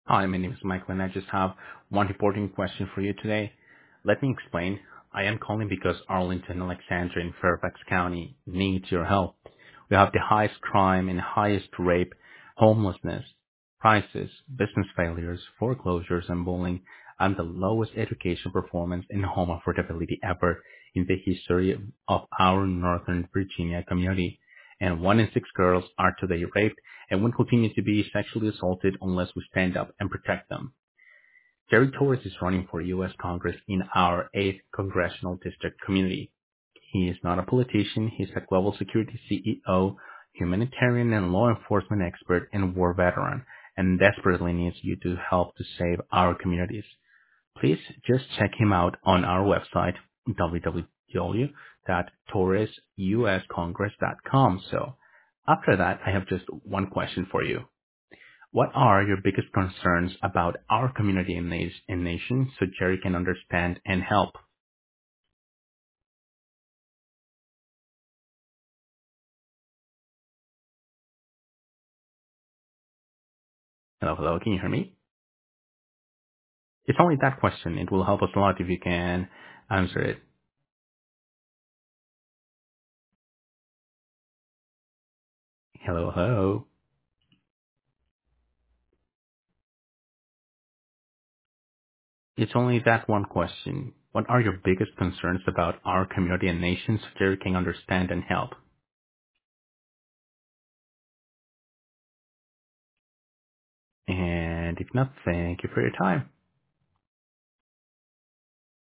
Hi, my name is Michael, and I just have one important question for you today. Let me explain. I am calling because Arlington, Alexandria, and Fairfax County needs your help. We have the highest crime and highest rape, homelessness, prices, business failures, foreclosures, and bullying, and the lowest education performance and home affordability ever in the history of our Northern Virginia community. And 1 in 6 girls are today raped and will continue to be sexually assaulted unless we stand up and protect them. Jerry Torres is running for U.S. Congress in our 8th Congressional District community. He is not a politician. He's a global security CEO, humanitarian and law enforcement expert, and war veteran, and desperately needs you to help to save our communities. Please just check him out on our website, www.torresuscongress.com. So after that, I have just one question for you. What are your biggest concerns about our community and nation so Jerry can understand and help? Hello, hello, can you hear me? It's only that question. It will help us a lot if you can answer it. Hello, hello. It's only that one question. What are your biggest concerns about our community and nation so Jerry can understand and help? And if not, thank you for your time.